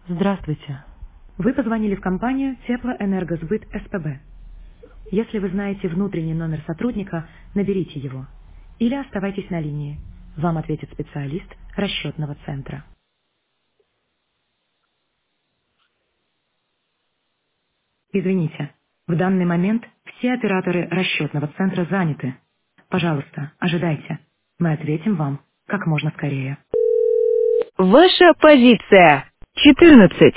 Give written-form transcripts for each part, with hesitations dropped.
Здравствуйте. Вы позвонили в компанию Теплоэнергосбыт СПБ. Если вы знаете внутренний номер сотрудника, наберите его. Или оставайтесь на линии. Вам ответит специалист расчетного центра. Извините, в данный момент все операторы расчетного центра заняты. Пожалуйста, ожидайте. Мы ответим вам как можно скорее. Ваша позиция 14.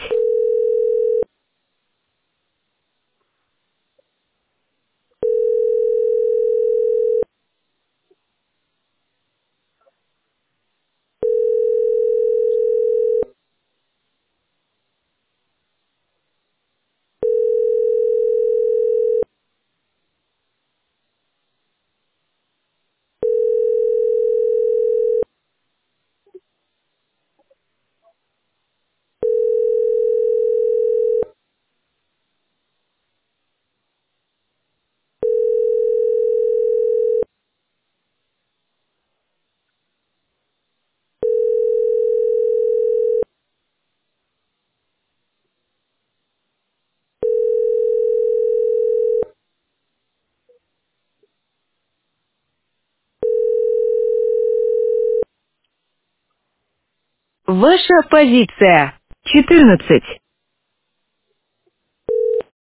Ваша позиция 14.